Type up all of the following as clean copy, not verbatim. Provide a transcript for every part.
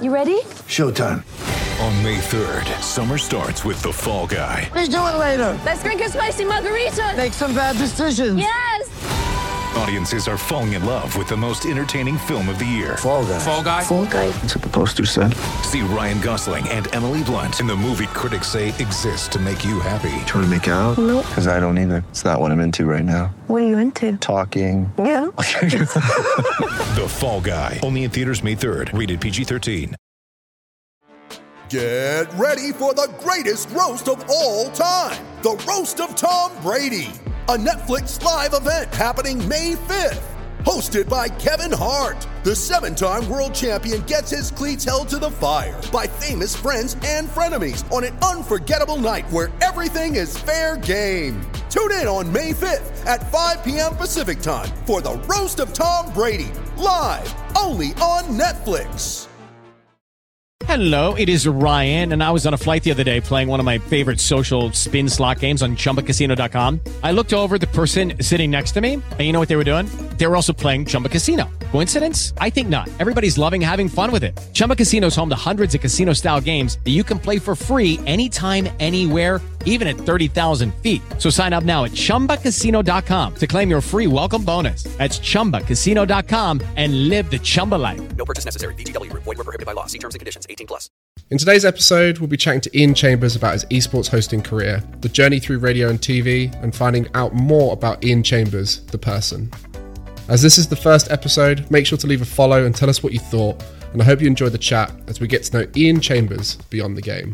You ready? Showtime. On May 3rd, summer starts with The Fall Guy. Let's do it later. Let's drink a spicy margarita. Make some bad decisions. Yes. Audiences are falling in love with the most entertaining film of the year. Fall Guy. Fall Guy? Fall Guy. That's what the poster said. See Ryan Gosling and Emily Blunt in the movie critics say exists to make you happy. Trying to make it out? Nope. Because I don't either. It's not what I'm into right now. What are you into? Talking. Yeah. The Fall Guy. Only in theaters May 3rd. Rated PG-13. Get ready for the greatest roast of all time. The Roast of Tom Brady. A Netflix live event happening May 5th. Hosted by Kevin Hart. The 7-time world champion gets his cleats held to the fire by famous friends and frenemies on an unforgettable night where everything is fair game. Tune in on May 5th at 5 p.m. Pacific time for the Roast of Tom Brady. Live only on Netflix. Hello, it is Ryan, and I was on a flight the other day playing one of my favorite social spin slot games on ChumbaCasino.com. I looked over at the person sitting next to me, and you know what they were doing? They were also playing Chumba Casino. Coincidence? I think not. Everybody's loving having fun with it. Chumba Casino is home to hundreds of casino-style games that you can play for free anytime, anywhere, even at 30,000 feet. So sign up now at ChumbaCasino.com to claim your free welcome bonus. That's ChumbaCasino.com and live the Chumba life. No purchase necessary. VGW. Void where prohibited by law. See terms and conditions. 18+. In today's episode, we'll be chatting to Ian Chambers about his esports hosting career, the journey through radio and TV, and finding out more about Ian Chambers, the person. As this is the first episode, make sure to leave a follow and tell us what you thought, and I hope you enjoyed the chat as we get to know Ian Chambers beyond the game.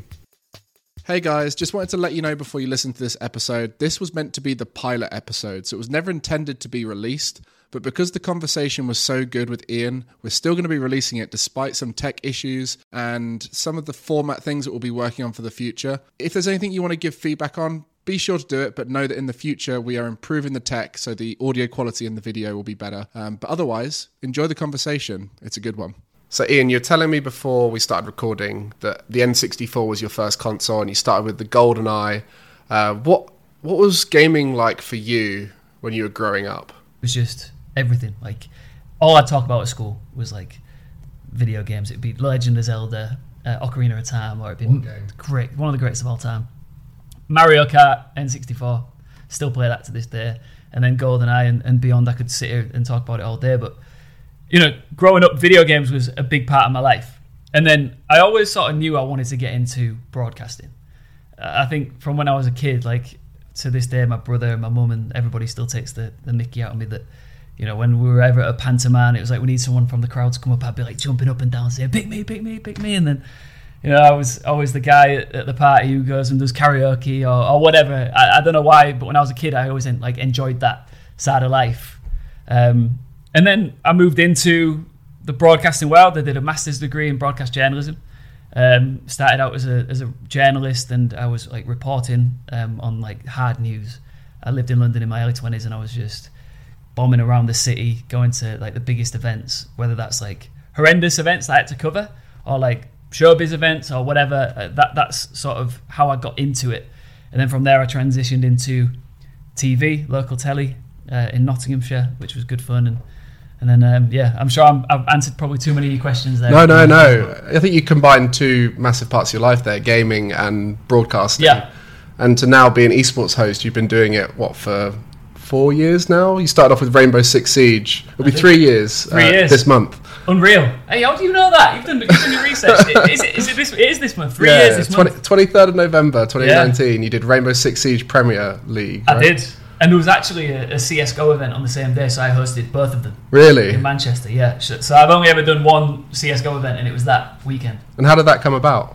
Hey guys, just wanted to let you know before you listen to this episode, this was meant to be the pilot episode, so it was never intended to be released, but because the conversation was so good with Ian, we're still going to be releasing it despite some tech issues and some of the format things that we'll be working on for the future. If there's anything you want to give feedback on, be sure to do it, but know that in the future we are improving the tech so the audio quality in the video will be better. But otherwise, enjoy the conversation. It's a good one. So Ian, you're telling me before we started recording that the N64 was your first console and you started with the GoldenEye. What was gaming like for you when you were growing up? It was just everything. Like, all I'd talk about at school was like video games. It'd be Legend of Zelda, Ocarina of Time, or it'd be one of the greatest of all time. Mario Kart, N64, still play that to this day. And then GoldenEye and beyond, I could sit here and talk about it all day. But, you know, growing up, video games was a big part of my life. And then I always sort of knew I wanted to get into broadcasting. I think from when I was a kid, like, to this day, my brother and my mum and everybody still takes the mickey out of me that, you know, when we were ever at a pantomime, it was like, we need someone from the crowd to come up. I'd be like jumping up and down saying, pick me, pick me, pick me. And then, you know, I was always the guy at the party who goes and does karaoke or whatever. I don't know why, but when I was a kid, I always like enjoyed that side of life. And then I moved into the broadcasting world. I did a master's degree in broadcast journalism. Started out as a journalist, and I was like reporting on like hard news. I lived in London in my early 20s, and I was just bombing around the city, going to like the biggest events, whether that's like horrendous events that I had to cover or like showbiz events or whatever. That's sort of how I got into it. And then from there I transitioned into TV, local telly in Nottinghamshire, which was good fun. And then I'm sure I've answered probably too many questions there. No. I think you combined two massive parts of your life there, gaming and broadcasting. Yeah. And to now be an esports host, you've been doing it, for 4 years now? You started off with Rainbow Six Siege. It'll be 3 years. 3 years. This month. Unreal. Hey, how do you know that? You've done your research. It is this month. 3 years this month. 23rd of November 2019, You did Rainbow Six Siege Premier League, right? I did. And there was actually a CSGO event on the same day, so I hosted both of them. Really? In Manchester, yeah. So I've only ever done one CSGO event, and it was that weekend. And how did that come about?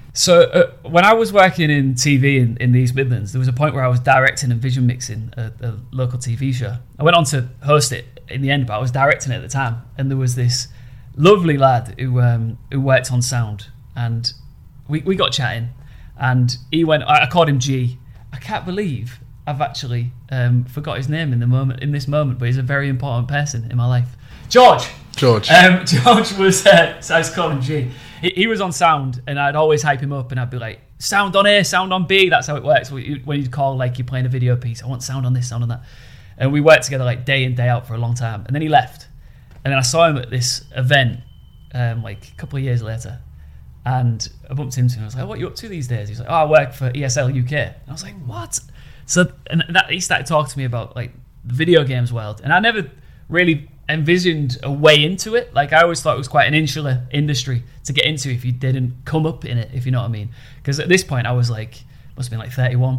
So when I was working in TV in the East Midlands, there was a point where I was directing and vision mixing a local TV show. I went on to host it in the end, but I was directing it at the time. And there was this lovely lad who worked on sound, and we got chatting, and he went. I called him G. I can't believe I've actually forgot his name in this moment, but he's a very important person in my life. George. George was. So I was calling him G. He was on sound, and I'd always hype him up, and I'd be like, sound on A, sound on B. That's how it works. When you call, like, you're playing a video piece, I want sound on this, sound on that. And we worked together like day in, day out for a long time. And then he left. And then I saw him at this event like a couple of years later, and I bumped into him. I was like, "What are you up to these days?" He's like, "Oh, I work for ESL UK." And I was like, "What?" So he started talking to me about like the video games world, and I never really envisioned a way into it. Like, I always thought it was quite an insular industry to get into if you didn't come up in it, if you know what I mean. Because at this point I was like, must have been like 31.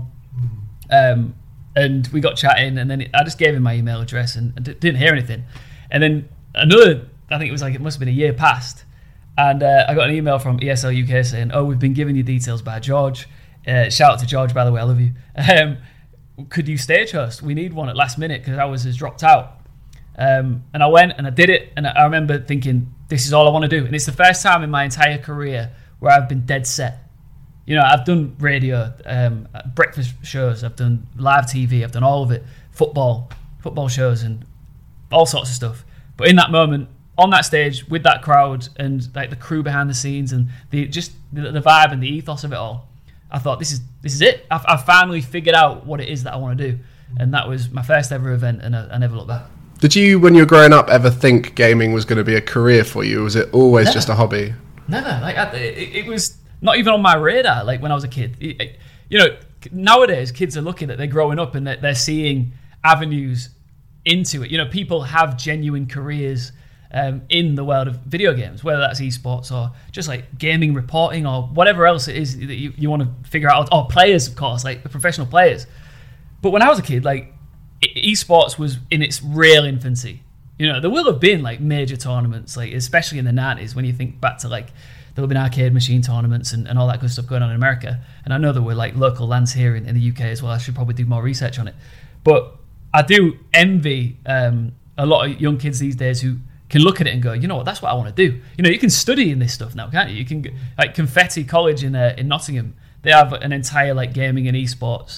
And we got chatting, and then I just gave him my email address and didn't hear anything. And then another, I think it must have been a year passed, and I got an email from ESL UK saying, "Oh, we've been given you details by George. Shout out to George, by the way, I love you. Could you stage host? We need one at last minute because ours has dropped out." And I went and I did it, and I remember thinking, this is all I want to do. And it's the first time in my entire career where I've been dead set. You know, I've done radio, breakfast shows, I've done live TV, I've done all of it, football shows and all sorts of stuff. But in that moment, on that stage, with that crowd and like the crew behind the scenes and the vibe and the ethos of it all, I thought, this is it. I've finally figured out what it is that I want to do. And that was my first ever event, and I never looked back. Did you, when you were growing up, ever think gaming was going to be a career for you? Or was it always just a hobby? Never. Like, it was not even on my radar. Like when I was a kid, you know, nowadays kids are lucky that they're growing up and that they're seeing avenues into it. You know, people have genuine careers in the world of video games, whether that's esports or just like gaming reporting or whatever else it is that you want to figure out. Or players, of course, like the professional players. But when I was a kid, like, esports was in its real infancy. You know, there will have been like major tournaments, like especially in the 90s, when you think back to like there will have been arcade machine tournaments and all that good stuff going on in America. And I know there were like local lands here in the UK as well. I should probably do more research on it. But I do envy a lot of young kids these days who can look at it and go, you know what, that's what I want to do. You know, you can study in this stuff now, can't you? You can, like Confetti College in Nottingham, they have an entire like gaming and esports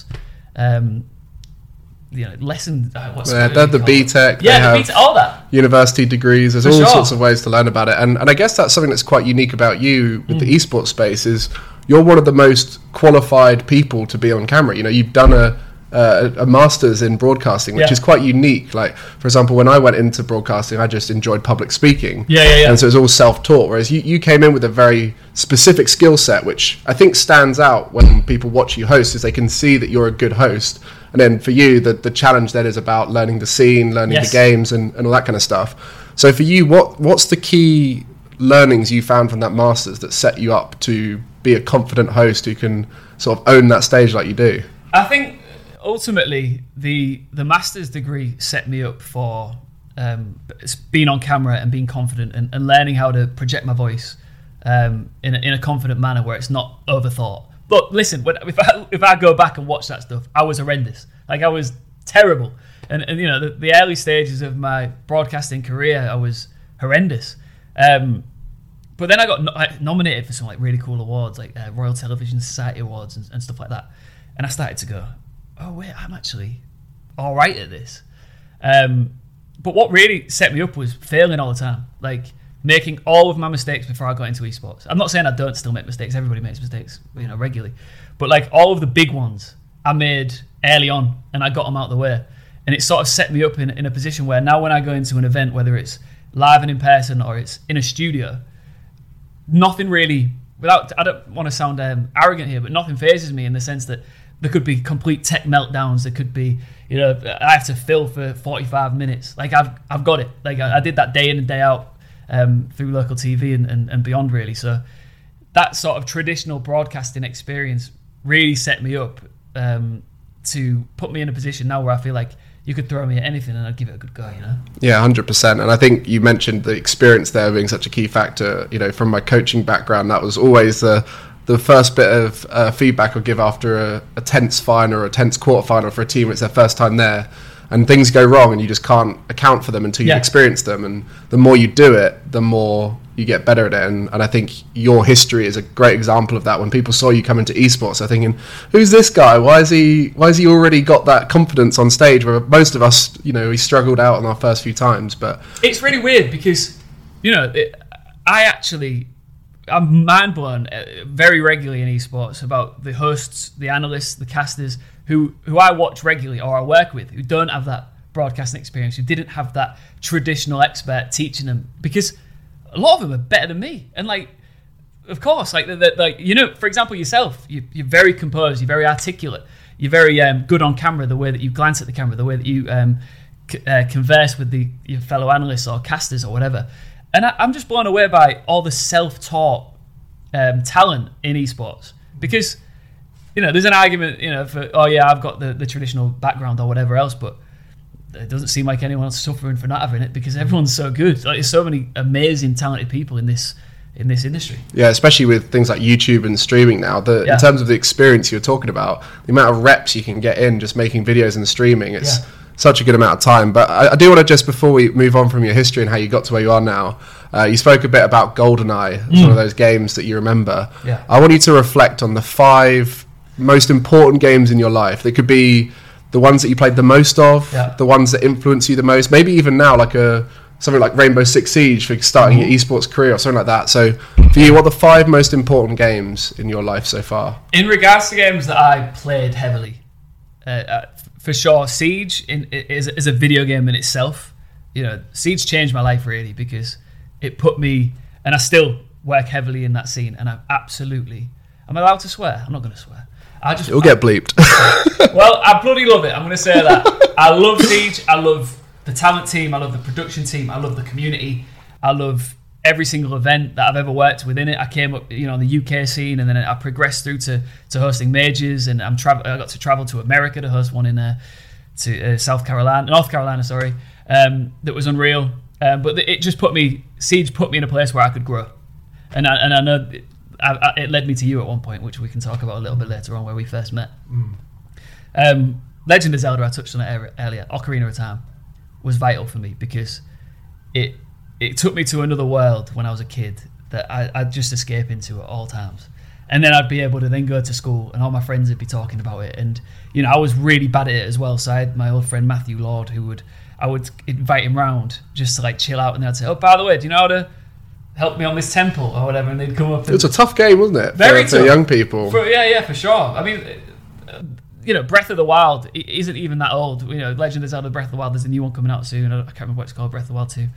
lesson. They're the BTEC. Yeah, the BTEC, all that. University degrees. There's all sorts of ways to learn about it. And I guess that's something that's quite unique about you with the esports space is you're one of the most qualified people to be on camera. You know, you've done a master's in broadcasting, which is quite unique. Like, for example, when I went into broadcasting, I just enjoyed public speaking. Yeah. And so it was all self-taught, whereas you came in with a very specific skill set, which I think stands out when people watch you host, is they can see that you're a good host. And then for you, the challenge then is about learning the scene, learning the games and all that kind of stuff. So for you, what's the key learnings you found from that master's that set you up to be a confident host who can sort of own that stage like you do? I think ultimately the master's degree set me up for being on camera and being confident and learning how to project my voice in a confident manner where it's not overthought. But listen, if I go back and watch that stuff, I was horrendous. Like, I was terrible. And you know, the early stages of my broadcasting career, I was horrendous. But then I got nominated for some like really cool awards, like Royal Television Society Awards and stuff like that. And I started to go, oh wait, I'm actually all right at this. But what really set me up was failing all the time. Like, making all of my mistakes before I got into esports. I'm not saying I don't still make mistakes. Everybody makes mistakes, you know, regularly. But like all of the big ones I made early on, and I got them out of the way. And it sort of set me up in a position where now when I go into an event, whether it's live and in person or it's in a studio, nothing really, I don't want to sound arrogant here, but nothing phases me in the sense that there could be complete tech meltdowns. There could be, you know, I have to fill for 45 minutes. Like I've got it. Like I did that day in and day out. Through local TV and beyond, really. So that sort of traditional broadcasting experience really set me up to put me in a position now where I feel like you could throw me at anything and I'd give it a good go, you know? Yeah, 100%. And I think you mentioned the experience there being such a key factor. You know, from my coaching background, that was always the first bit of feedback I'll give after a tense final or a tense quarterfinal for a team. It's their first time there. And things go wrong and you just can't account for them until you experience them. And the more you do it, the more you get better at it. And I think your history is a great example of that. When people saw you come into esports, they're thinking, who's this guy? Why is he already got that confidence on stage? Where most of us, you know, we struggled out on our first few times. But it's really weird because, you know, I'm mind blown very regularly in esports about the hosts, the analysts, the casters who I watch regularly or I work with who don't have that broadcasting experience, who didn't have that traditional expert teaching them. Because a lot of them are better than me. And like, of course, like for example, yourself, you're very composed, you're very articulate, you're very good on camera. The way that you glance at the camera, the way that you converse with your fellow analysts or casters or whatever. And I'm just blown away by all the self-taught talent in esports, because there's an argument for I've got the traditional background or whatever else, but it doesn't seem like anyone's suffering for not having it, because everyone's so good. Like, there's so many amazing, talented people in this industry. Yeah, especially with things like YouTube and streaming now. In terms of the experience you're talking about, the amount of reps you can get in just making videos and streaming, it's such a good amount of time. But I do want to, just before we move on from your history and how you got to where you are now, you spoke a bit about GoldenEye. It's one of those games that you remember. Yeah. I want you to reflect on the 5 most important games in your life. They could be the ones that you played the most of, the ones that influence you the most, maybe even now, like something like Rainbow Six Siege for starting your esports career or something like that. So for you, what are the 5 most important games in your life so far? In regards to games that I played heavily, for sure, Siege is a video game in itself. Siege changed my life really, because it put me, and I still work heavily in that scene, and I'm allowed to swear? I'm not going to swear. You'll get bleeped. Well, I bloody love it. I'm going to say that. I love Siege. I love the talent team. I love the production team. I love the community. I love every single event that I've ever worked within it. I came up, on the UK scene, and then I progressed through to hosting majors, and I got to travel to America to host one in North Carolina, sorry. That was unreal. But Siege put me in a place where I could grow, and I know. It led me to you at one point, which we can talk about a little bit later on, where we first met. Legend of Zelda, I touched on it earlier. Ocarina of Time was vital for me, because it took me to another world when I was a kid that I'd just escape into at all times. And then I'd be able to then go to school, and all my friends would be talking about it. And I was really bad at it as well. So I had my old friend Matthew Lord, I would invite him round just to like chill out, and then I'd say, "Oh, by the way, do you know how to help me on this temple or whatever?" And they'd come up. It was a tough game, wasn't it? Very tough for young people. For sure. I mean, Breath of the Wild isn't even that old. Legend of Zelda: Breath of the Wild. There's a new one coming out soon. I can't remember what it's called. Breath of the Wild 2.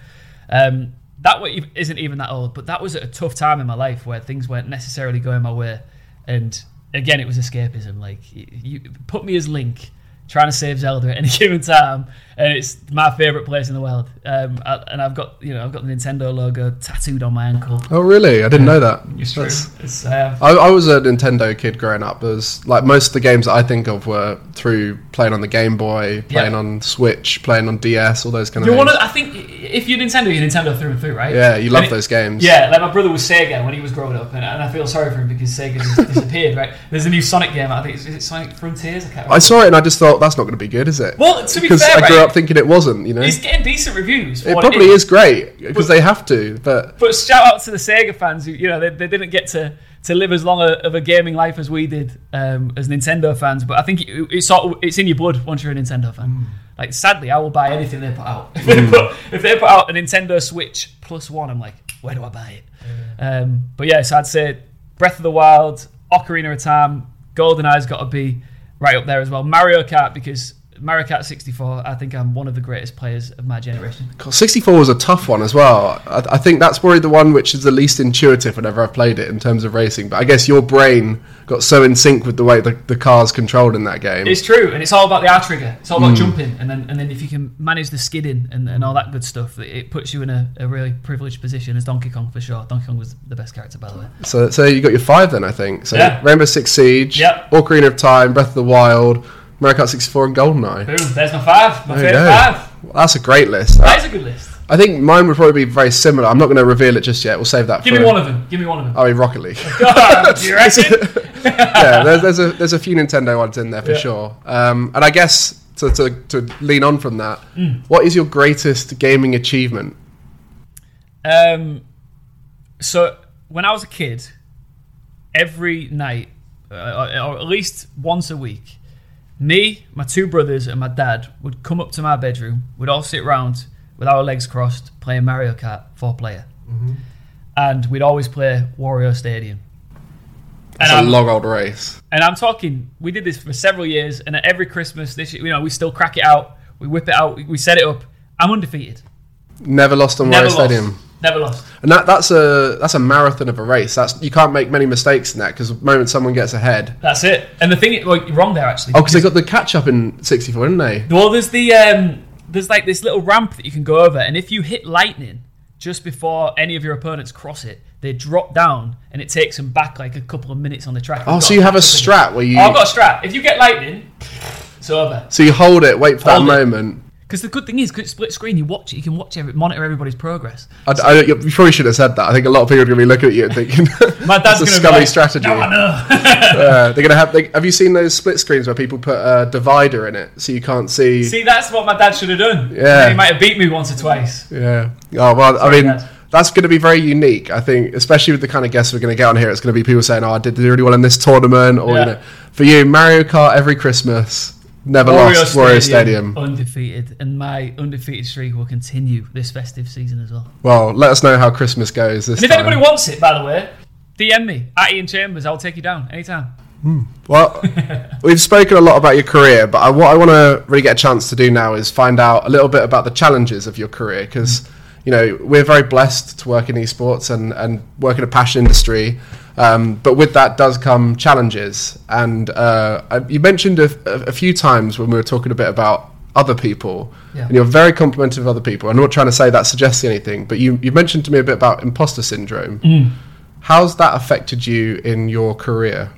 That way isn't even that old, but that was at a tough time in my life where things weren't necessarily going my way. And again, it was escapism. Like, you put me as Link trying to save Zelda at any given time, and it's my favourite place in the world. And I've got the Nintendo logo tattooed on my ankle. Oh, really? I didn't know that. It's true. It's, I was a Nintendo kid growing up. It was like most of the games that I think of were through playing on the Game Boy, playing on Switch, playing on DS, all those kind of things. I think if you're Nintendo through and through, right? Yeah, you love those games. Yeah, like my brother was Sega when he was growing up, and I feel sorry for him because Sega just disappeared, right? There's a new Sonic game. I think is it Sonic Frontiers? I can't remember. I saw it and I just thought, that's not going to be good, is it? Well, to be fair, because I grew up thinking it wasn't. It's getting decent reviews. It probably is great because they have to. But shout out to the Sega fans who they didn't get to live as long of a gaming life as we did as Nintendo fans. But I think it's in your blood once you're a Nintendo fan. Like, sadly, I will buy anything they put out. If they put out a Nintendo Switch +1, I'm like, where do I buy it? But yeah, so I'd say Breath of the Wild, Ocarina of Time, GoldenEye's got to be right up there as well. Mario Kart, because Mario Kart 64, I think I'm one of the greatest players of my generation. 64 was a tough one as well. I think that's probably the one which is the least intuitive whenever I've played it in terms of racing. But I guess your brain got so in sync with the way the car's controlled in that game. It's true, and it's all about the R trigger. It's all about jumping, and then if you can manage the skidding and all that good stuff, it puts you in a really privileged position as Donkey Kong for sure. Donkey Kong was the best character, by the way. So you got your 5 then, I think. So yeah. Rainbow Six Siege, Ocarina of Time, Breath of the Wild, Mario Kart 64 and GoldenEye. Boom, there's my 5. My favourite 5. Well, that's a great list. That is a good list. I think mine would probably be very similar. I'm not going to reveal it just yet. We'll save that Give me one of them. Oh, Rocket League. Do you reckon? Yeah, there's a few Nintendo ones in there for sure. And I guess to lean on from that, what is your greatest gaming achievement? So when I was a kid, every night, or at least once a week, me, my 2 brothers, and my dad would come up to my bedroom. We'd all sit round with our legs crossed, playing Mario Kart 4-player. And we'd always play Wario Stadium. It's a long old race. And I'm talking, we did this for several years, and at every Christmas this year, we still crack it out, we whip it out, we set it up. I'm undefeated. Never lost on Wario Stadium. Never lost. And that's a marathon of a race. You can't make many mistakes in that, because the moment someone gets ahead, that's it. And the thing, well, you're wrong there actually. Oh, because they got the catch up in 64, didn't they? Well, there's there's like this little ramp that you can go over, and if you hit lightning just before any of your opponents cross it, they drop down, and it takes them back like a couple of minutes on the track. Oh, so you have a strat where you... I've got a strat. If you get lightning, it's over. So you hold it, wait for that moment. Because the good thing is, 'cause it's split screen, you watch it, you can monitor everybody's progress. You probably should have said that. I think a lot of people are going to be looking at you and thinking, my dad's that's a gonna scummy be like, strategy. No, I know. They're going to have you seen those split screens where people put a divider in it so you can't see? See, that's what my dad should have done. Yeah. He might have beat me once or twice. Yeah. Oh, well, Sorry, I mean... Dad. That's going to be very unique, I think, especially with the kind of guests we're going to get on here. It's going to be people saying, "Oh, I did really well in this tournament," or for you, Mario Kart every Christmas, never lost, Wario Stadium, undefeated, and my undefeated streak will continue this festive season as well. Well, let us know how Christmas goes this and if time. anybody wants it, by the way, DM me at Ian Chambers. I'll take you down anytime. Well, we've spoken a lot about your career, but what I want to really get a chance to do now is find out a little bit about the challenges of your career, because we're very blessed to work in esports and work in a passion industry, but with that does come challenges. And you mentioned a few times when we were talking a bit about other people, and you're very complimentary of other people. I'm not trying to say that suggests anything, but you mentioned to me a bit about imposter syndrome. How's that affected you in your career?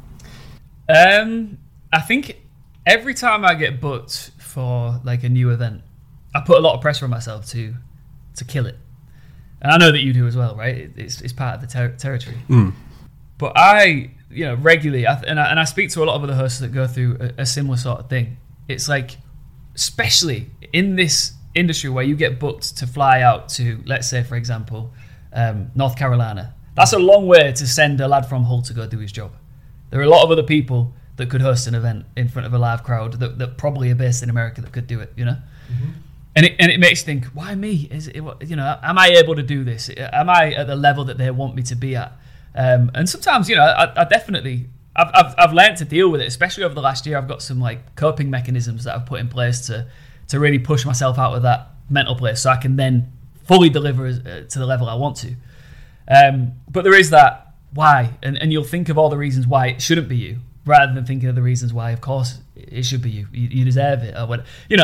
I think every time I get booked for like a new event, I put a lot of pressure on myself to kill it, and I know that you do as well, right? It's part of the territory. But I, regularly, and I speak to a lot of other hosts that go through a similar sort of thing. It's like, especially in this industry where you get booked to fly out to, let's say, for example, North Carolina. That's a long way to send a lad from Hull to go do his job. There are a lot of other people that could host an event in front of a live crowd that probably are based in America that could do it, And it makes you think, why me? Am I able to do this? Am I at the level that they want me to be at? And sometimes, I definitely, I've learned to deal with it, especially over the last year. I've got some like coping mechanisms that I've put in place to really push myself out of that mental place, so I can then fully deliver to the level I want to. But there is that why, and you'll think of all the reasons why it shouldn't be you, rather than thinking of the reasons why, of course, it should be you. You deserve it, or what,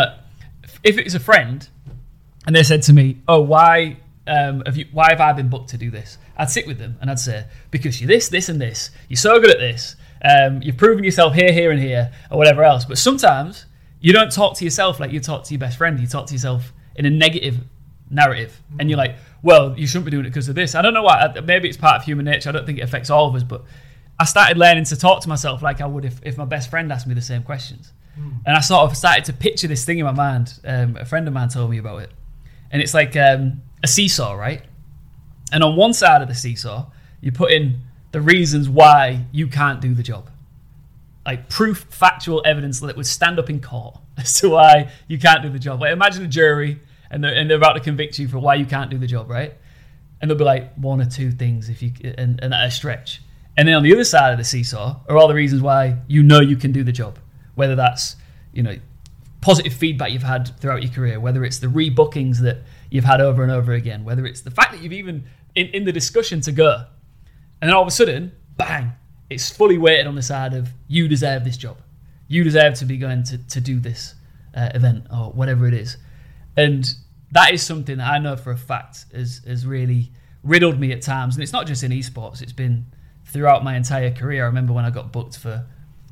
If it was a friend and they said to me, "Oh, why have I been booked to do this?" I'd sit with them and I'd say, "Because you're this, and this. You're so good at this. You've proven yourself here, and here, or whatever else." But sometimes you don't talk to yourself like you talk to your best friend. You talk to yourself in a negative narrative, and you're like, "Well, you shouldn't be doing it because of this." I don't know why. Maybe it's part of human nature. I don't think it affects all of us, but I started learning to talk to myself like I would if my best friend asked me the same questions. And I sort of started to picture this thing in my mind. A friend of mine told me about it. And it's like a seesaw, right? And on one side of the seesaw, you put in the reasons why you can't do the job. Like proof, factual evidence that would stand up in court as to why you can't do the job. Like imagine a jury and they're about to convict you for why you can't do the job, right? And they'll be like one or two things and at a stretch. And then on the other side of the seesaw are all the reasons why you can do the job. Whether that's, positive feedback you've had throughout your career, whether it's the rebookings that you've had over and over again, whether it's the fact that you've even in the discussion to go, and then all of a sudden, bang, it's fully weighted on the side of you deserve this job. You deserve to be going to do this event or whatever it is. And that is something that I know for a fact has really riddled me at times. And it's not just in esports, it's been throughout my entire career. I remember when I got booked for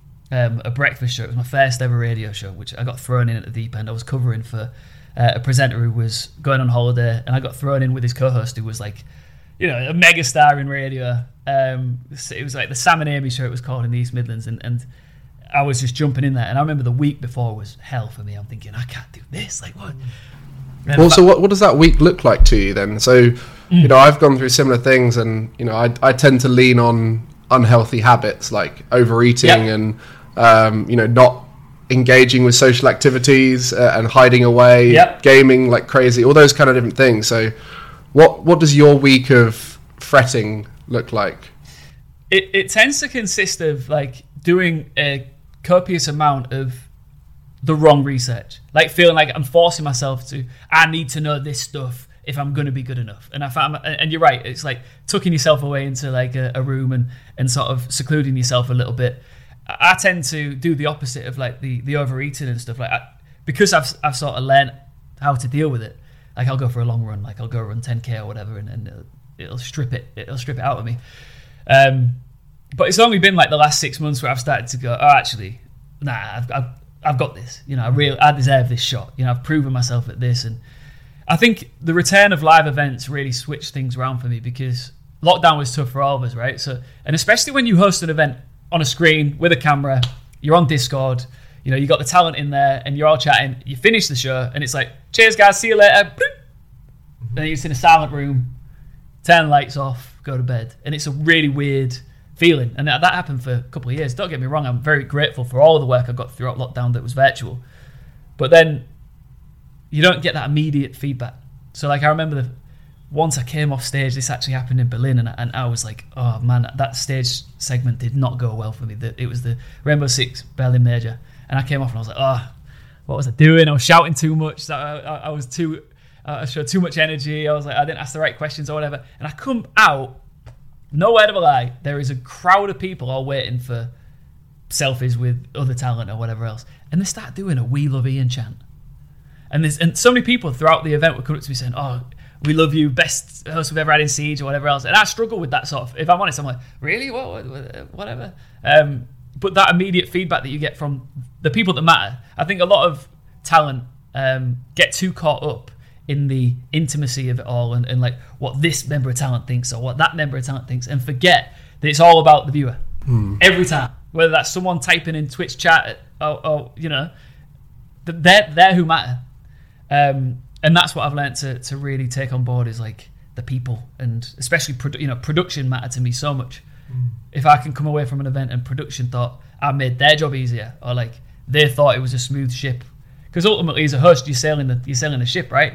a breakfast show. It was my first ever radio show, which I got thrown in at the deep end. I was covering for a presenter who was going on holiday, and I got thrown in with his co-host who was like, a mega star in radio. It was like the Sam and Amy show, it was called, in the East Midlands, and I was just jumping in there. And I remember the week before was hell for me. I'm thinking, I can't do this. Like, what? Well, so what does that week look like to you then? So, I've gone through similar things, and I tend to lean on unhealthy habits like overeating and not engaging with social activities and hiding away, gaming like crazy, all those kind of different things. So what does your week of fretting look like? It tends to consist of like doing a copious amount of the wrong research, like feeling like I'm forcing myself I need to know this stuff if I'm going to be good enough. And I found, and you're right, it's like tucking yourself away into like a room and sort of secluding yourself a little bit. I tend to do the opposite of like the overeating and stuff like that, because I've sort of learned how to deal with it. Like I'll go for a long run, like I'll go run 10k or whatever, and it'll strip it out of me. But it's only been like the last 6 months where I've started to go, oh, actually, nah, I've got this. You know, I deserve this shot. You know, I've proven myself at this. And I think the return of live events really switched things around for me, because lockdown was tough for all of us, right? So, and especially when you host an event on a screen with a camera, you're on Discord, you know, you got the talent in there and you're all chatting, you finish the show and it's like, cheers guys, see you later. And then you're just in a silent room, turn the lights off, go to bed. And it's a really weird feeling. And that happened for a couple of years. Don't get me wrong, I'm very grateful for all of the work I got throughout lockdown that was virtual. But then you don't get that immediate feedback. So like I remember once I came off stage, this actually happened in Berlin, and I was like, oh man, that stage segment did not go well for me. It was the Rainbow Six Berlin Major. And I came off and I was like, oh, what was I doing? I was shouting too much. I showed too much energy. I was like, I didn't ask the right questions or whatever. And I come out, no word of a lie, there is a crowd of people all waiting for selfies with other talent or whatever else. And they start doing a "We Love Ian" chant. And so many people throughout the event would come up to me saying, oh, we love you, best host we've ever had in Siege or whatever else. And I struggle with that sort of, if I'm honest, I'm like, really? Whatever. But that immediate feedback that you get from the people that matter, I think a lot of talent get too caught up in the intimacy of it all and like what this member of talent thinks or what that member of talent thinks, and forget that it's all about the viewer every time. Whether that's someone typing in Twitch chat or you know, they're who matter. And that's what I've learned to really take on board, is like the people, and especially production matter to me so much. If I can come away from an event and production thought I made their job easier, or like they thought it was a smooth ship, because ultimately as a host you're sailing the ship, right?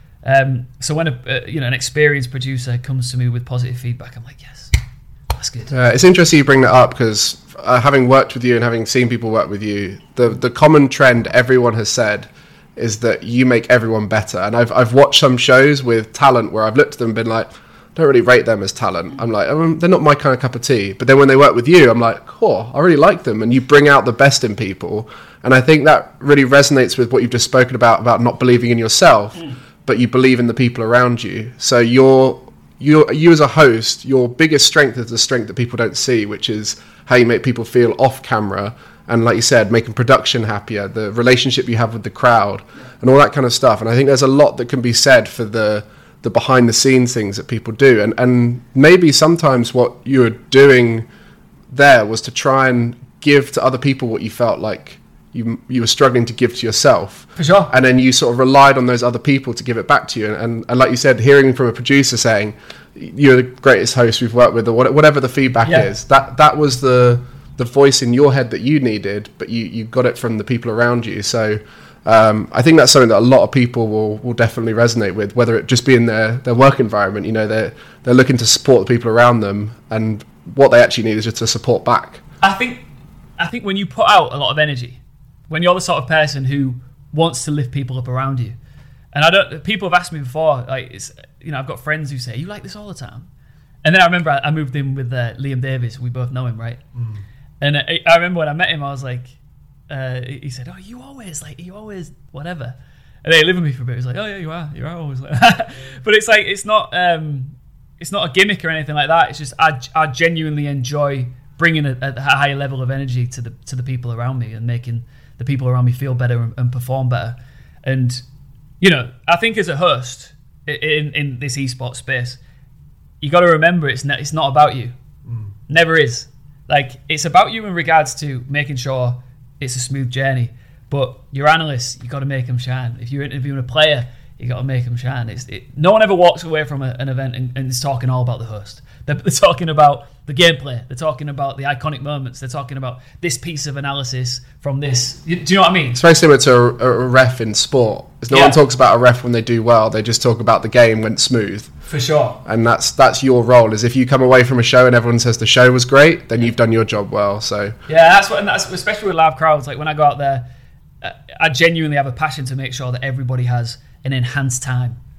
So when an experienced producer comes to me with positive feedback, I'm like, yes, that's good. It's interesting you bring that up, because having worked with you and having seen people work with you, the common trend everyone has said is that you make everyone better. And I've watched some shows with talent where I've looked at them and been like, don't really rate them as talent. I'm like, they're not my kind of cup of tea. But then when they work with you, I'm like, oh, I really like them. And you bring out the best in people. And I think that really resonates with what you've just spoken about not believing in yourself, but you believe in the people around you. So you as a host, your biggest strength is the strength that people don't see, which is how you make people feel off camera. And like you said, making production happier, the relationship you have with the crowd and all that kind of stuff. And I think there's a lot that can be said for the behind the scenes things that people do. And maybe sometimes what you were doing there was to try and give to other people what you felt like you were struggling to give to yourself. For sure. And then you sort of relied on those other people to give it back to you. And like you said, hearing from a producer saying, you're the greatest host we've worked with, or whatever the feedback is, that was the voice in your head that you needed, but you got it from the people around you. So I think that's something that a lot of people will definitely resonate with, whether it just be in their work environment. You know, they're looking to support the people around them, and what they actually need is just to support back. I think when you put out a lot of energy, when you're the sort of person who wants to lift people up around you, and people have asked me before, like, I've got friends who say, you like this all the time? And then I remember I moved in with Liam Davis. We both know him, right? And I remember when I met him, I was like, he said, oh, you always whatever. And then he lived with me for a bit. He was like, oh yeah, you're always like that. But it's like, it's not a gimmick or anything like that. It's just I genuinely enjoy bringing a higher level of energy to the people around me, and making the people around me feel better and perform better. And I think as a host in this esports space, you got to remember it's not about you. Never is. Like, it's about you in regards to making sure it's a smooth journey. But your analysts, you got to make them shine. If you're interviewing a player, you got to make them shine. No one ever walks away from an event and is talking all about the host. They're talking about the gameplay. They're talking about the iconic moments. They're talking about this piece of analysis from this. Do you know what I mean? It's very similar to a ref in sport. No one talks about a ref when they do well. They just talk about the game went smooth. For sure. And that's your role. Is if you come away from a show and everyone says the show was great, then you've done your job well. So yeah, that's especially with live crowds. Like when I go out there, I genuinely have a passion to make sure that everybody has an enhanced time.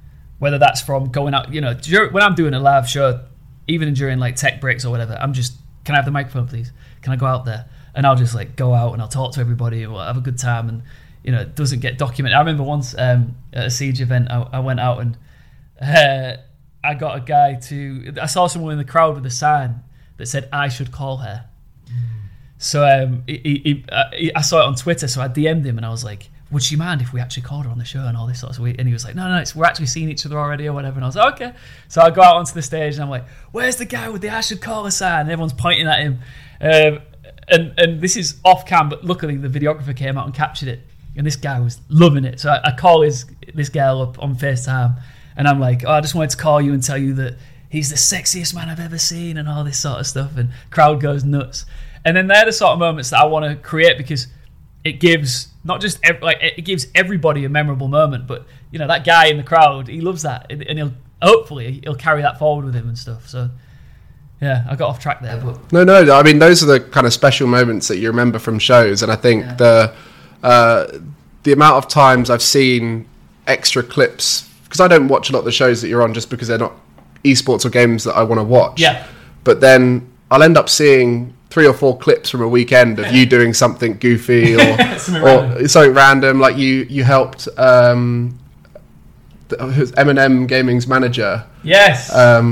whether that's from going out, when I'm doing a live show, even during like tech breaks or whatever, I'm just, can I have the microphone, please? Can I go out there? And I'll just like go out and I'll talk to everybody and we'll have a good time, and it doesn't get documented. I remember once at a Siege event, I went out and I got a guy I saw someone in the crowd with a sign that said I should call her. So I saw it on Twitter, so I DM'd him and I was like, would she mind if we actually called her on the show and all this sort of stuff? And he was like, no, we're actually seeing each other already or whatever. And I was like, okay. So I go out onto the stage and I'm like, where's the guy with the I should call her sign? And everyone's pointing at him. And this is off cam, but luckily the videographer came out and captured it. And this guy was loving it. So I call this girl up on FaceTime and I'm like, I just wanted to call you and tell you that he's the sexiest man I've ever seen and all this sort of stuff. And crowd goes nuts. And then they're the sort of moments that I want to create, because it gives not just it gives everybody a memorable moment, but that guy in the crowd, he loves that, and he'll carry that forward with him and stuff. So yeah, I got off track there, but no. I mean, those are the kind of special moments that you remember from shows, and I think the amount of times I've seen extra clips, because I don't watch a lot of the shows that you're on just because they're not esports or games that I want to watch. Yeah. But then I'll end up seeing 3 or 4 clips from a weekend of you doing something goofy or something random. Like you helped Eminem Gaming's manager. Yes.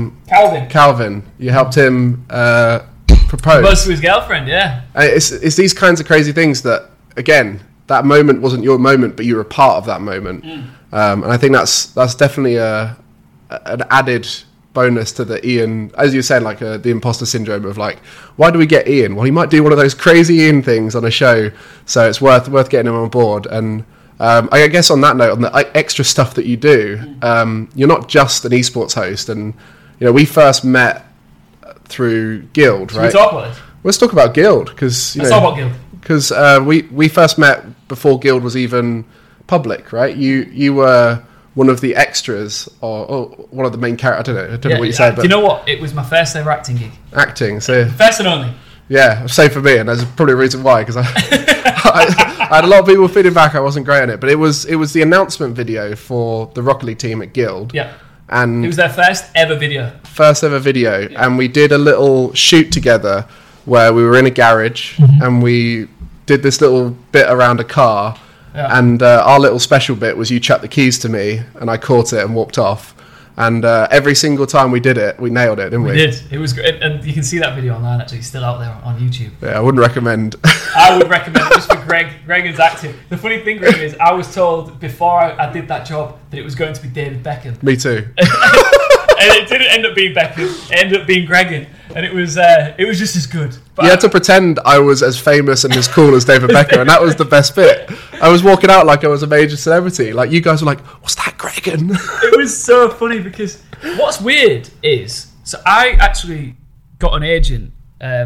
Calvin. You helped him propose. Propose to his girlfriend, yeah. And it's these kinds of crazy things that, again, that moment wasn't your moment, but you were a part of that moment. And I think that's definitely an added bonus to the Ian, as you said, like the imposter syndrome of like, why do we get Ian? Well, he might do one of those crazy Ian things on a show, so it's worth getting him on board. And I guess on that note, on the extra stuff that you do, you're not just an esports host. And we first met through Guild, right? Should we talk about it? Let's talk about Guild, because let's talk about Guild, because we first met before Guild was even public, right? You were one of the extras, or one of the main characters. I don't know what you said. But do you know what? It was my first ever acting gig. Acting, so first and only. Yeah, same for me, and there's probably a reason why, because I had a lot of people feeding back I wasn't great at it. But it was the announcement video for the Rocket League team at Guild. Yeah. And it was their first ever video. Yeah. And we did a little shoot together where we were in a garage and we did this little bit around a car. Yeah. And our little special bit was you chucked the keys to me and I caught it and walked off. And every single time we did it, we nailed it, didn't we? We did. It was great. And you can see that video online, actually. It's still out there on YouTube. Yeah, I wouldn't recommend. I would recommend it just for Greg is acting. The funny thing, Greg, is I was told before I did that job that it was going to be David Beckham. Me too. And it didn't end up being Beckham. It ended up being Gregan. And it was just as good. But you had to pretend I was as famous and as cool as David Beckham, and that was the best bit. I was walking out like I was a major celebrity. Like, you guys were like, what's that, Gregan? It was so funny, because what's weird is, so I actually got an agent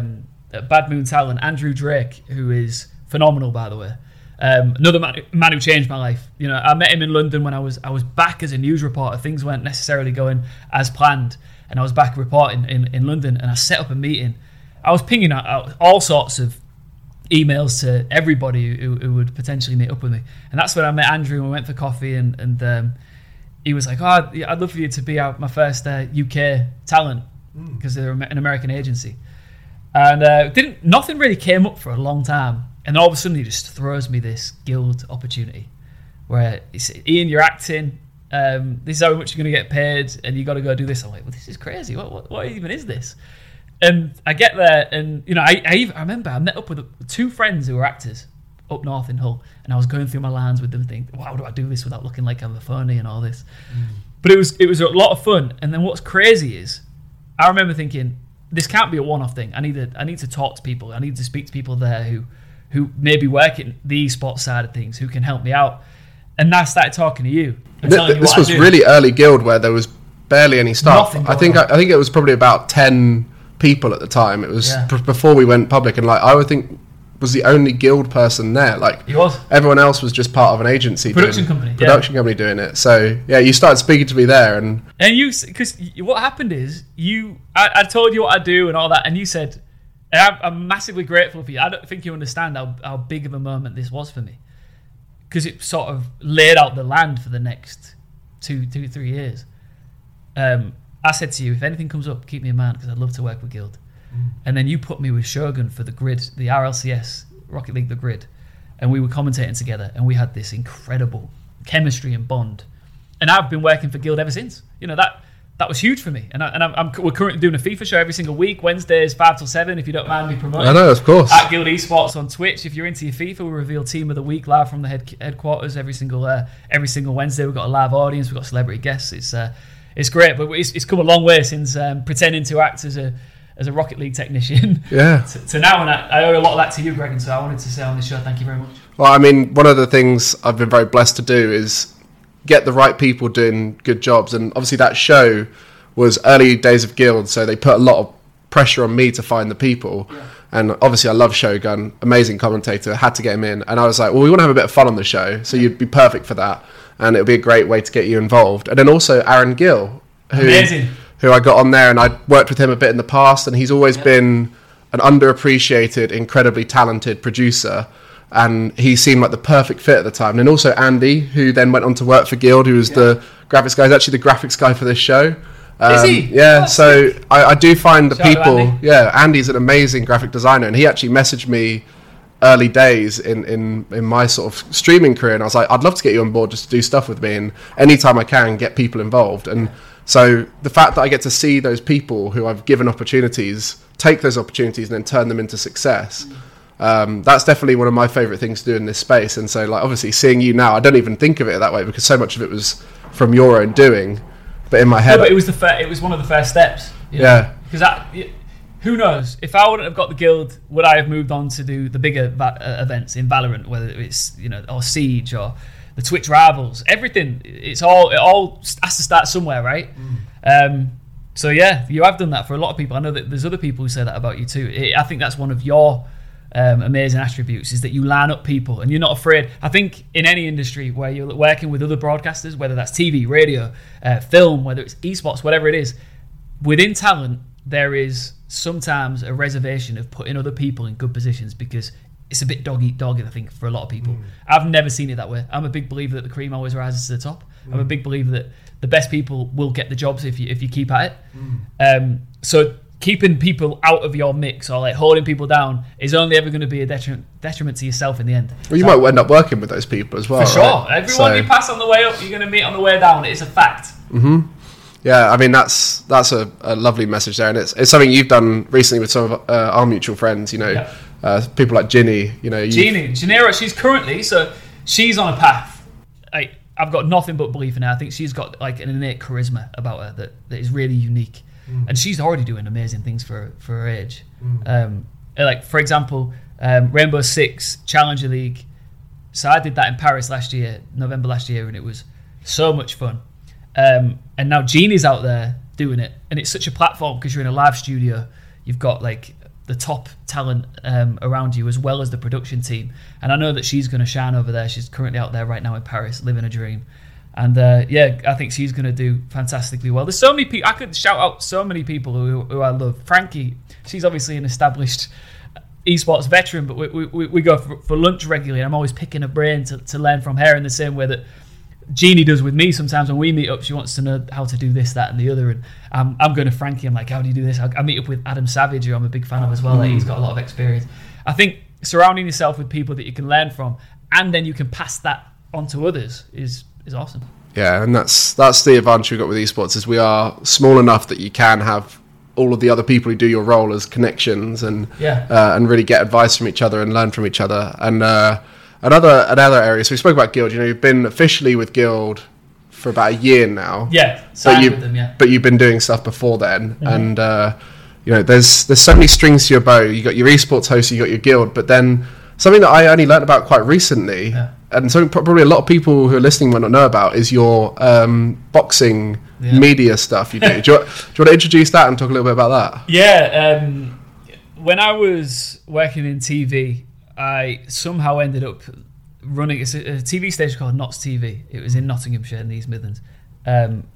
at Bad Moon Talent, Andrew Drake, who is phenomenal, by the way. Another man who changed my life. I met him in London when I was back as a news reporter. Things weren't necessarily going as planned, and I was back reporting in London, and I set up a meeting. I was pinging out all sorts of emails to everybody who would potentially meet up with me, and that's when I met Andrew and we went for coffee, and he was like, I'd love for you to be my first UK talent, because they're an American agency. And nothing really came up for a long time. And all of a sudden, he just throws me this Guild opportunity where he said, Ian, you're acting. This is how much you're going to get paid, and you got to go do this. I'm like, well, this is crazy. What even is this? And I get there, and I remember I met up with 2 friends who were actors up north in Hull, and I was going through my lines with them, thinking, well, how do I do this without looking like I'm a phony and all this? But it was a lot of fun. And then what's crazy is, I remember thinking, this can't be a one-off thing. I need to talk to people. I need to speak to people there who maybe work in the esports side of things, who can help me out. And I started talking to you. This was really early Guild, where there was barely any staff. I think it was probably about 10 people at the time. It was before we went public, and like I would think was the only Guild person there. Like, he was. Everyone else was just part of an agency, production company doing it. So yeah, you started speaking to me there, and you, because what happened is I told you what I do and all that, and you said, and I'm massively grateful for you. I don't think you understand how big of a moment this was for me, because it sort of laid out the land for the next 2-3 years. I said to you, if anything comes up, keep me in mind because I'd love to work with Guild. And then you put me with Shogun for the Grid, the RLCS, Rocket League, the Grid. And we were commentating together and we had this incredible chemistry and bond. And I've been working for Guild ever since. You know, that was huge for me. And we're currently doing a FIFA show every single week, Wednesdays 5 till 7, if you don't mind me promoting. I know, of course. At Guild Esports on Twitch. If you're into your FIFA, we reveal Team of the Week live from the headquarters every single Wednesday. We've got a live audience, we've got celebrity guests. It's great, but it's come a long way since pretending to act as a Rocket League technician to now, and I owe a lot of that to you, Greg, and so I wanted to say on this show, thank you very much. Well, I mean, one of the things I've been very blessed to do is get the right people doing good jobs, and obviously that show was early days of Guild, so they put a lot of pressure on me to find the people. And obviously I love Shogun, amazing commentator, had to get him in, and I was like, well, we want to have a bit of fun on the show, so you'd be perfect for that, and it would be a great way to get you involved. And then also Aaron Gill, who I got on there, and I'd worked with him a bit in the past, and he's always been an underappreciated, incredibly talented producer, and he seemed like the perfect fit at the time. And also Andy, who then went on to work for Guild, who was the graphics guy. He's actually the graphics guy for this show. Is he? Yeah, so I do find the Shout out people... Andy. Yeah, Andy's an amazing graphic designer, and he actually messaged me early days in my sort of streaming career, and I was like, I'd love to get you on board just to do stuff with me, and anytime I can, get people involved. And so the fact that I get to see those people who I've given opportunities, take those opportunities and then turn them into success, that's definitely one of my favourite things to do in this space. And so, like, obviously seeing you now, I don't even think of it that way because so much of it was from your own doing, but in my head... No, but it was one of the first steps. You know? Yeah. Because who knows? If I wouldn't have got the Guild, would I have moved on to do the bigger events in Valorant, whether it's, you know, or Siege or the Twitch Rivals, everything? It all has to start somewhere, right? So yeah, you have done that for a lot of people. I know that there's other people who say that about you too. I think that's one of your amazing attributes, is that you line up people and you're not afraid. I think in any industry where you're working with other broadcasters, whether that's TV, radio, film, whether it's esports, whatever it is, within talent there is sometimes a reservation of putting other people in good positions because it's a bit dog eat dog, I think, for a lot of people. I've never seen it that way. I'm a big believer that the cream always rises to the top. I'm a big believer that the best people will get the jobs if you keep at it. So keeping people out of your mix or like holding people down is only ever going to be a detriment to yourself in the end. Well, you might end up working with those people as well. For sure. Right? Everyone you pass on the way up, you're going to meet on the way down. It's a fact. Yeah, I mean, that's a lovely message there, and it's something you've done recently with some of our mutual friends, you know, people like Ginny, you know. Janira, she's on a path. I've got nothing but belief in her. I think she's got like an innate charisma about her that is really unique, and she's already doing amazing things for her age. Like for example, Rainbow Six Challenger League. So I did that in Paris November last year, and it was so much fun. And now Jeannie's out there doing it, and it's such a platform because you're in a live studio. You've got like the top talent around you as well as the production team, and I know that she's going to shine over there. She's currently out there right now in Paris, living a dream, and yeah, I think she's going to do fantastically well. There's so many people. I could shout out so many people who I love. Frankie, she's obviously an established esports veteran, but we go for lunch regularly, and I'm always picking her brain to learn from her in the same way that Jeannie does with me. Sometimes when we meet up, she wants to know how to do this, that, and the other. And I'm going to Frankie. I'm like, how do you do this? I meet up with Adam Savage, who I'm a big fan of as well. Like, he's got a lot of experience. I think surrounding yourself with people that you can learn from, and then you can pass that on to others, is awesome. Yeah, and that's the advantage we've got with esports, is we are small enough that you can have all of the other people who do your role as connections and really get advice from each other and learn from each other. And Another area. So we spoke about Guild. You know, you've been officially with Guild for about a year now. Yeah, signed with them. Yeah, but you've been doing stuff before then, and you know, there's so many strings to your bow. You got your esports host, you got your Guild, but then something that I only learned about quite recently, and something probably a lot of people who are listening might not know about, is your boxing media stuff you do. Do you want to introduce that and talk a little bit about that? Yeah, when I was working in TV, I somehow ended up running a TV station called Notts TV. It was in Nottinghamshire in the East Midlands. And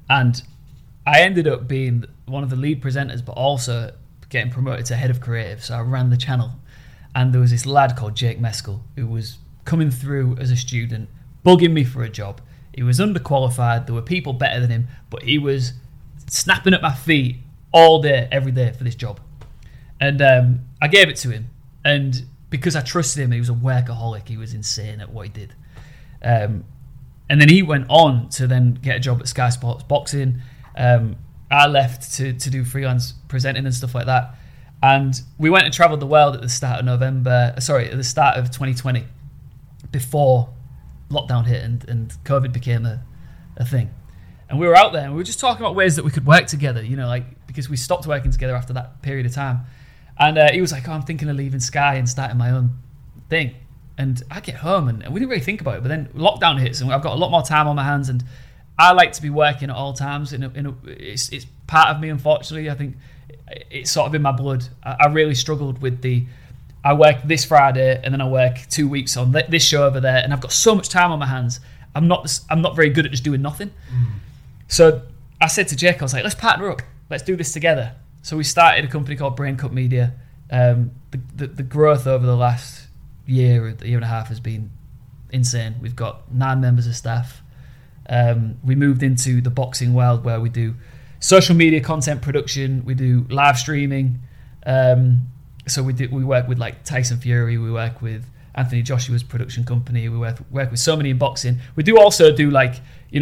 I ended up being one of the lead presenters, but also getting promoted to head of creative. So I ran the channel. And there was this lad called Jake Meskel who was coming through as a student, bugging me for a job. He was underqualified. There were people better than him, but he was snapping at my feet all day, every day for this job. And I gave it to him. And because I trusted him, he was a workaholic. He was insane at what he did. And then he went on to then get a job at Sky Sports Boxing. I left to do freelance presenting and stuff like that. And we went and travelled the world at the start of at the start of 2020, before lockdown hit and COVID became a thing. And we were out there and we were just talking about ways that we could work together, because we stopped working together after that period of time. And he was like, I'm thinking of leaving Sky and starting my own thing. And I get home and we didn't really think about it, but then lockdown hits and I've got a lot more time on my hands, and I like to be working at all times. It's part of me, unfortunately. I think it's sort of in my blood. I really struggled with I work this Friday and then I work 2 weeks on this show over there, and I've got so much time on my hands. I'm not very good at just doing nothing. So I said to Jake, I was like, let's partner up. Let's do this together. So we started a company called Brain Cut Media. The growth over the last year and a half has been insane. We've got 9 members of staff. We moved into the boxing world where we do social media content production. We do live streaming. So we work with like Tyson Fury. We work with Anthony Joshua's production company. We work with so many in boxing. We do also do like,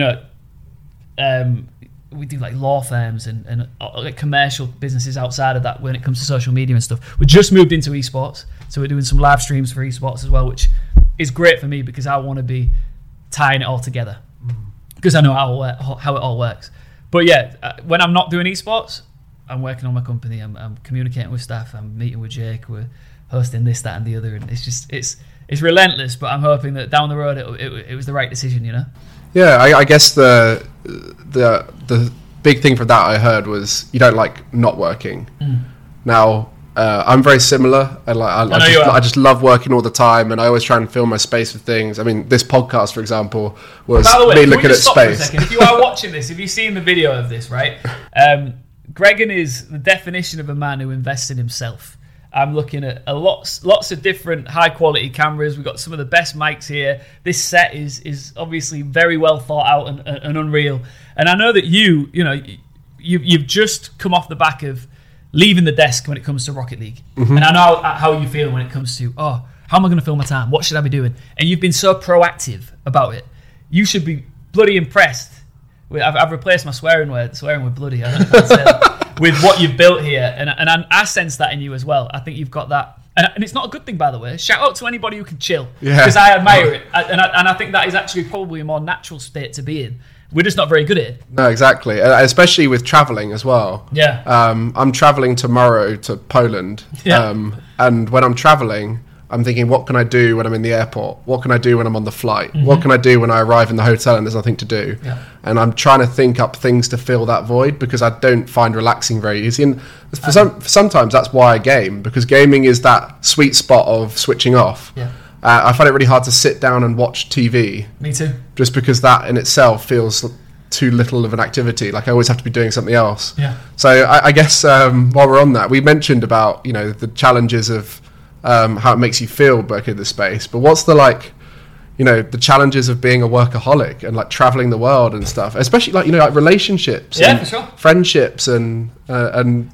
we do like law firms and like commercial businesses outside of that when it comes to social media and stuff. We just moved into esports, so we're doing some live streams for esports as well, which is great for me because I want to be tying it all together because I know how it all works. But yeah, when I'm not doing esports, I'm working on my company. I'm communicating with staff. I'm meeting with Jake. We're hosting this, that, and the other, and it's relentless. But I'm hoping that down the road it was the right decision, Yeah, I guess the big thing from that I heard was you don't like not working. Now I'm very similar. I just love working all the time, and I always try and fill my space with things. I mean, this podcast, for example, was me looking at space. If you are watching this, if you've seen the video of this, right? Gregan is the definition of a man who invests in himself. I'm looking at lots of different high quality cameras. We've got some of the best mics here. This set is obviously very well thought out and unreal. And I know that you've just come off the back of leaving the desk when it comes to Rocket League. Mm-hmm. And I know how you feel when it comes to, how am I going to fill my time? What should I be doing? And you've been so proactive about it. You should be bloody impressed. I've replaced my swearing with bloody. I don't know if I can say that. With what you've built here, and I sense that in you as well. I think you've got that, and it's not a good thing, by the way. Shout out to anybody who can chill, because I admire it, and I think that is actually probably a more natural state to be in. We're just not very good at it. No, exactly, especially with traveling as well. Yeah. I'm traveling tomorrow to Poland, and when I'm traveling, I'm thinking, what can I do when I'm in the airport? What can I do when I'm on the flight? Mm-hmm. What can I do when I arrive in the hotel and there's nothing to do? Yeah. And I'm trying to think up things to fill that void because I don't find relaxing very easy. And sometimes that's why I game, because gaming is that sweet spot of switching off. Yeah. I find it really hard to sit down and watch TV. Me too. Just because that in itself feels too little of an activity. Like I always have to be doing something else. Yeah. So I guess while we're on that, we mentioned about the challenges of how it makes you feel working in the space, but what's the challenges of being a workaholic and like traveling the world and stuff, especially like relationships, for sure, friendships and I'm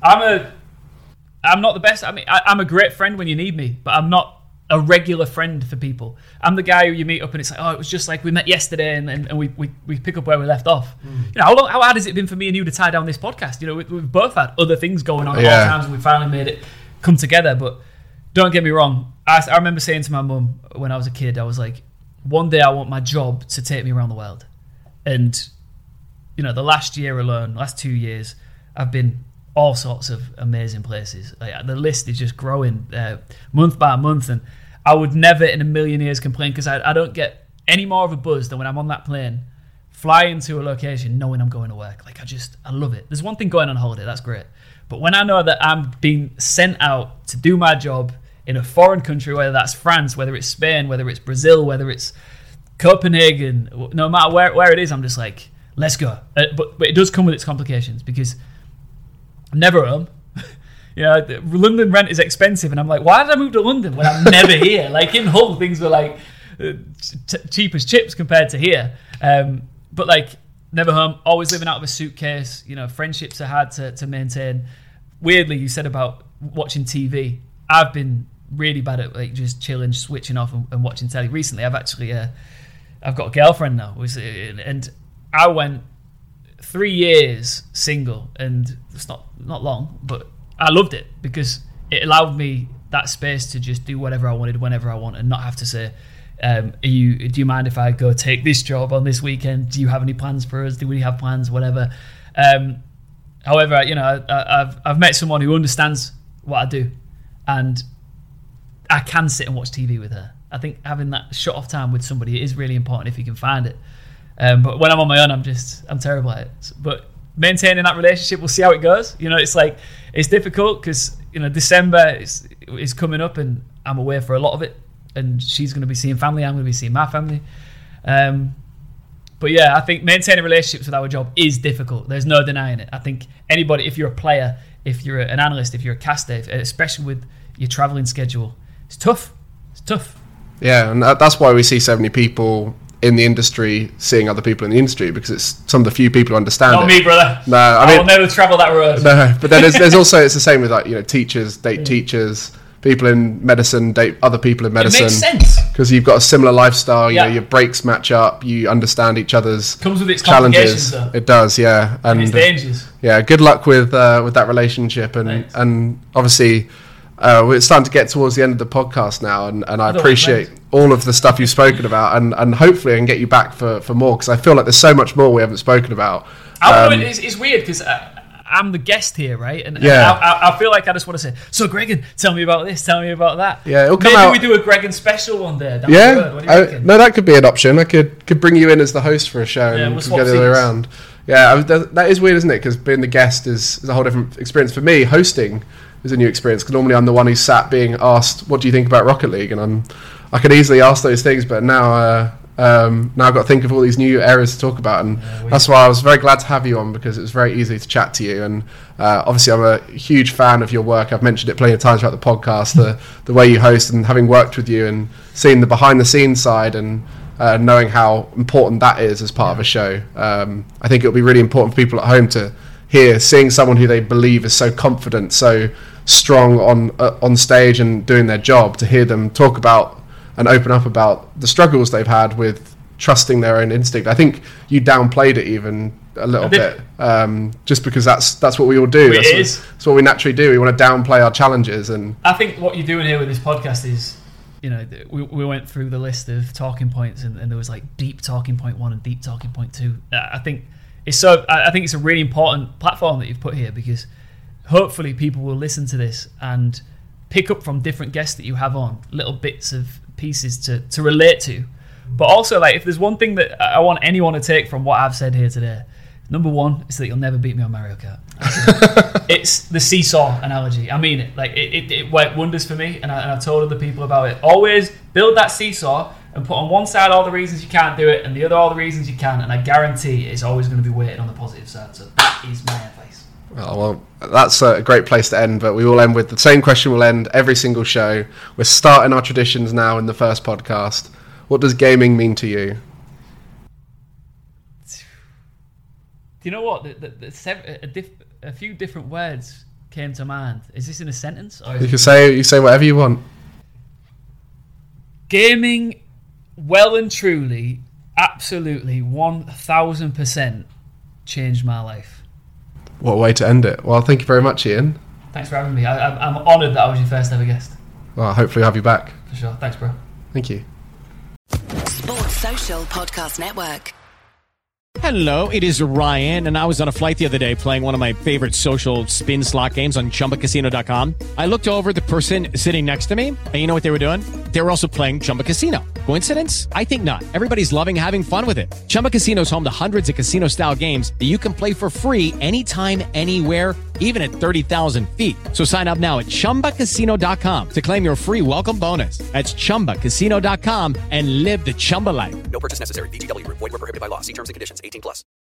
not the best. I mean, I'm a great friend when you need me, but I'm not a regular friend for people. I'm the guy who you meet up and it's like, it was just like we met yesterday and we pick up where we left off. How hard has it been for me and you to tie down this podcast? We've both had other things going on at all times, and we finally made it come together. But don't get me wrong. I remember saying to my mum when I was a kid, I was like, one day I want my job to take me around the world. And, the last year alone, last 2 years, I've been all sorts of amazing places. Like, the list is just growing month by month. And I would never in a million years complain because I don't get any more of a buzz than when I'm on that plane, flying to a location knowing I'm going to work. Like, I love it. There's one thing going on holiday, that's great. But when I know that I'm being sent out to do my job in a foreign country, whether that's France, whether it's Spain, whether it's Brazil, whether it's Copenhagen, no matter where it is, I'm just like, let's go. But it does come with its complications because I'm never home. London rent is expensive, and I'm like, why did I move to London when I'm never here? Like in Hull, things were like cheap as chips compared to here. But like never home, always living out of a suitcase. You know, friendships are hard to maintain. Weirdly, you said about watching TV. I've been really bad at like just chilling, switching off and watching telly. Recently, I've actually I've got a girlfriend now, and I went 3 years single, and it's not long, but I loved it because it allowed me that space to just do whatever I wanted whenever I want and not have to say, do you mind if I go take this job on this weekend? Do you have any plans for us? Do we have plans? Whatever. However, you know, I've met someone who understands what I do, and I can sit and watch TV with her. I think having that shut off time with somebody is really important if you can find it. But when I'm on my own, I'm terrible at it. But maintaining that relationship, we'll see how it goes. You know, it's difficult because, you know, December is coming up and I'm away for a lot of it. And she's going to be seeing family. I'm going to be seeing my family. But yeah, I think maintaining relationships with our job is difficult. There's no denying it. I think anybody, if you're a player, if you're an analyst, if you're a caster, especially with your traveling schedule, it's tough. It's tough. Yeah, and that's why we see so many people in the industry seeing other people in the industry, because it's some of the few people who understand Not it. me, brother. No, I mean, will never travel that road. No, but then there's also, it's the same with, like, you know, teachers date teachers, people in medicine date other people in medicine. It makes sense. Because you've got a similar lifestyle, you know, your breaks match up, you understand each other's Comes with its challenges. complications, though. It does, yeah. And its dangers. Yeah, good luck with that relationship, and obviously we're starting to get towards the end of the podcast now, and I appreciate all of the stuff you've spoken about, and hopefully I can get you back for more, because I feel like there's so much more we haven't spoken about. It's weird because I'm the guest here, right? And I feel like I just want to say, so Gregan, tell me about this, tell me about that. Yeah, it'll come Maybe out. we do a Gregan special one day. What do you reckon? No, that could be an option. I could bring you in as the host for a show, and we'll go the other way around. Yeah, that is weird, isn't it? Because being the guest is a whole different experience. For me, hosting is a new experience, because normally I'm the one who's sat being asked, what do you think about Rocket League? And I could easily ask those things, but now I've got to think of all these new areas to talk about, and that's why I was very glad to have you on, because it was very easy to chat to you. And obviously I'm a huge fan of your work. I've mentioned it plenty of times throughout the podcast, the way you host, and having worked with you and seeing the behind the scenes side, and knowing how important that is as part of a show. I think it'll be really important for people at home to hear, seeing someone who they believe is so confident, so strong on stage and doing their job, to hear them talk about and open up about the struggles they've had with trusting their own instinct. I think you downplayed it even a little bit, just because that's what we all do. That's what we naturally do. We want to downplay our challenges. And I think what you're doing here with this podcast is, you know, we went through the list of talking points, and there was like deep talking point 1 and deep talking point 2. I think it's a really important platform that you've put here, because hopefully people will listen to this and pick up from different guests that you have on little bits of pieces to relate to. But also, like, if there's one thing that I want anyone to take from what I've said here today, number one is that you'll never beat me on Mario Kart. It's the seesaw analogy. I mean it. Like, it worked wonders for me, and I've told other people about it. Always build that seesaw and put on one side all the reasons you can't do it, and the other all the reasons you can, and I guarantee it's always going to be weighted on the positive side. So that is my advice. Oh, well, that's a great place to end, but we will end with the same question. We'll end every single show. We're starting our traditions now in the first podcast. What does gaming mean to you? Do you know what? A few different words came to mind. Is this in a sentence? Or You can say whatever you want. Gaming, well and truly, absolutely, 1,000% changed my life. What a way to end it. Well, thank you very much, Ian. Thanks for having me. I'm honoured that I was your first ever guest. Well, hopefully I'll have you back. For sure. Thanks, bro. Thank you. Sports Social Podcast Network. Hello, it is Ryan, and I was on a flight the other day playing one of my favorite social spin slot games on ChumbaCasino.com. I looked over at the person sitting next to me, and you know what they were doing? They were also playing Chumba Casino. Coincidence? I think not. Everybody's loving having fun with it. Chumba Casino is home to hundreds of casino-style games that you can play for free anytime, anywhere, even at 30,000 feet. So sign up now at ChumbaCasino.com to claim your free welcome bonus. That's ChumbaCasino.com and live the Chumba life. No purchase necessary. VGW. Void where prohibited by law. See terms and conditions. 18+.